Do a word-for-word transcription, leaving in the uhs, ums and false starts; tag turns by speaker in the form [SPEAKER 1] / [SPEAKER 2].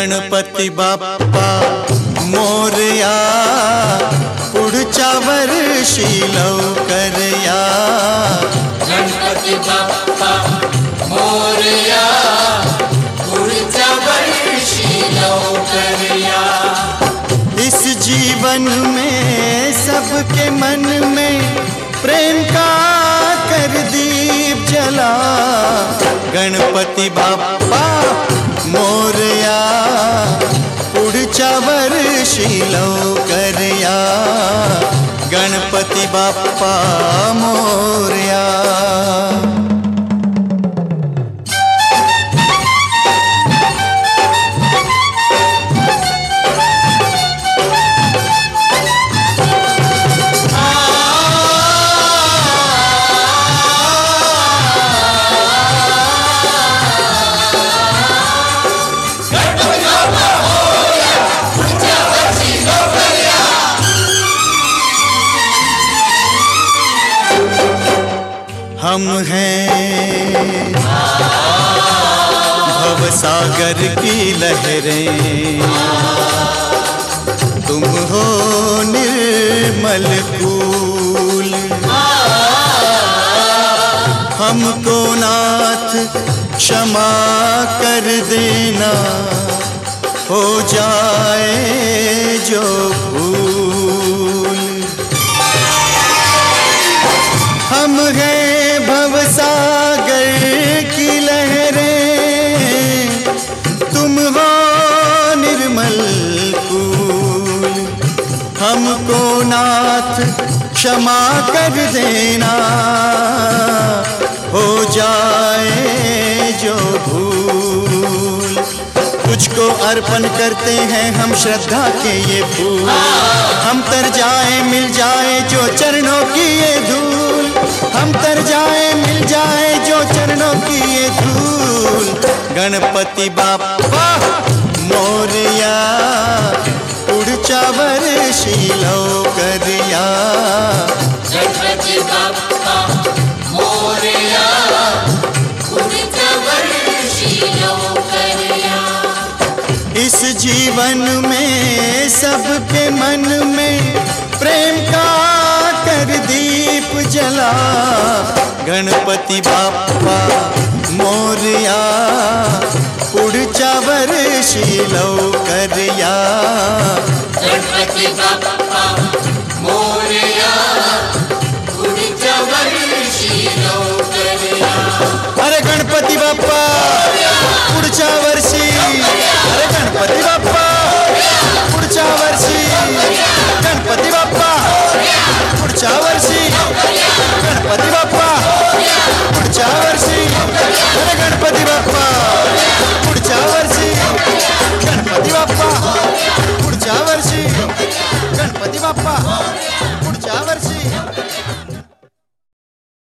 [SPEAKER 1] गणपती बाप्पा मोरया, पुढच्या वर्षी लवकर या.
[SPEAKER 2] गणपती बाप्पा मोरया, पुढच्या वर्षी लवकर या.
[SPEAKER 1] इस जीवन में सबके मन में प्रेम का कर दीप जला. गणपती बाप्पा मोरया, पुढच्या वर्षी लवकर या. गणपती बाप्पा मोरया. हम हैं भवसागर की लहरें, तुम हो निर्मल फूल. हमको नाथ क्षमा कर देना, हो जाए जो भूल. हम हैं भवसागर की लहरें, तुम हो निर्मल फूल. हमको नाथ क्षमा कर देना, हो जाए जो भूल. तुझको अर्पण करते हैं हम श्रद्धा के ये फूल. हम तर जाए मिल जाए जो चरणों की ये धूल. हम तर जाए मिल जाए जो चरणों की ये धूल. गणपती बाप्पा मोरया, पुढच्या वर्षी लवकर या.
[SPEAKER 2] गणपती बाप्पा मोरया, पुढच्या वर्षी लवकर या.
[SPEAKER 1] इस जीवन में सबके मन में प्रेम का कर दीप जला. गणपती बाप्पा मोरया, पुढच्या वर्षी लवकर या.
[SPEAKER 2] गणपती बाप्पा मोरया, पुढच्या वर्षी लवकर या.
[SPEAKER 1] अरे गणपती बाप्पा पुढच्या वर्षी, अरे गणपती बाप्पा पुढच्या वर्षी. गणपती बाप्पा पुढच्या वर्षी. गणपती बाप्पा